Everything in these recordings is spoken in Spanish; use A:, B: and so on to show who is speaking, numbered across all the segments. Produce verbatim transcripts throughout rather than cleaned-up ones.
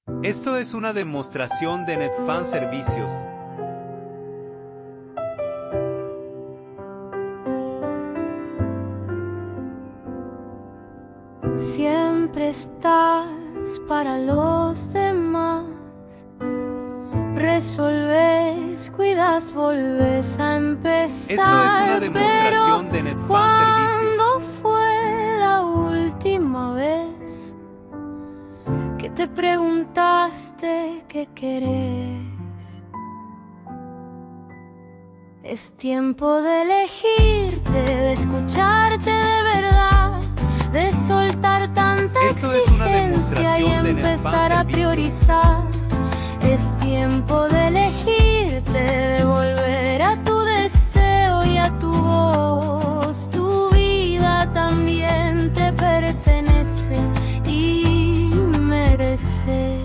A: Esto es una demostración de Netfan Servicios.
B: Siempre estás para los demás. Resolves, cuidas, volves a empezar.
A: Esto es una demostración de Netfan Servicios.
B: ¿Cuándo fue la última vez que te preguntaste qué querés? Es tiempo de elegirte, de escucharte de verdad, de soltar tanta
A: Esto es una
B: exigencia y
A: demostración de
B: empezar
A: Netfan
B: a
A: Servicios.
B: priorizar. Es tiempo de elegirte, de volver a tu deseo y a tu voz. Tu vida también te pertenece y mereces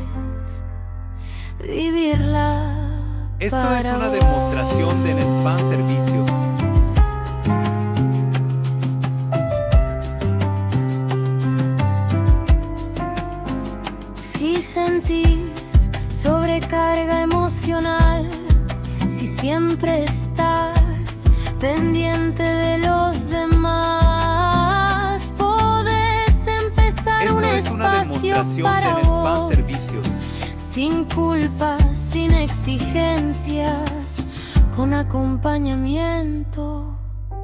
B: vivirla.
A: Esto
B: para
A: es una
B: vos.
A: demostración de Netfan Servicios.
B: Si sentís sobrecarga emocional, si siempre estás pendiente de los demás, podés empezar
A: Esto
B: un
A: es una
B: espacio
A: demostración
B: para
A: de Netfan
B: vos,
A: Servicios.
B: sin culpas, sin exigencias, con acompañamiento.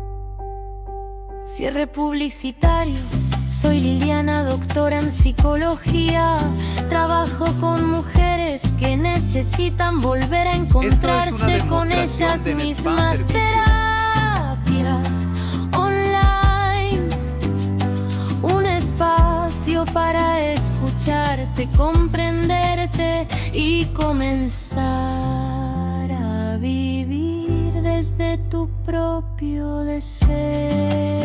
B: Cierre publicitario. Soy Liliana, doctora en psicología. Trabajo con mujeres que necesitan volver a encontrarse con ellas
A: de Netfan
B: mismas.
A: Servicios.
B: Terapias online, un espacio para escucharte, comprenderte y comenzar a vivir desde tu propio deseo.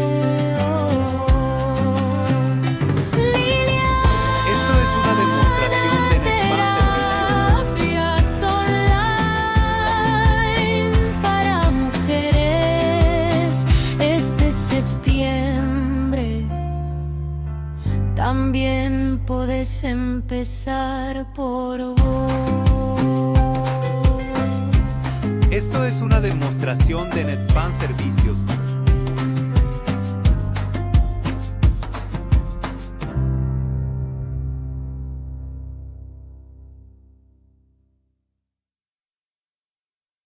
B: También podés empezar por vos.
A: Esto es una demostración de Netfan Servicios.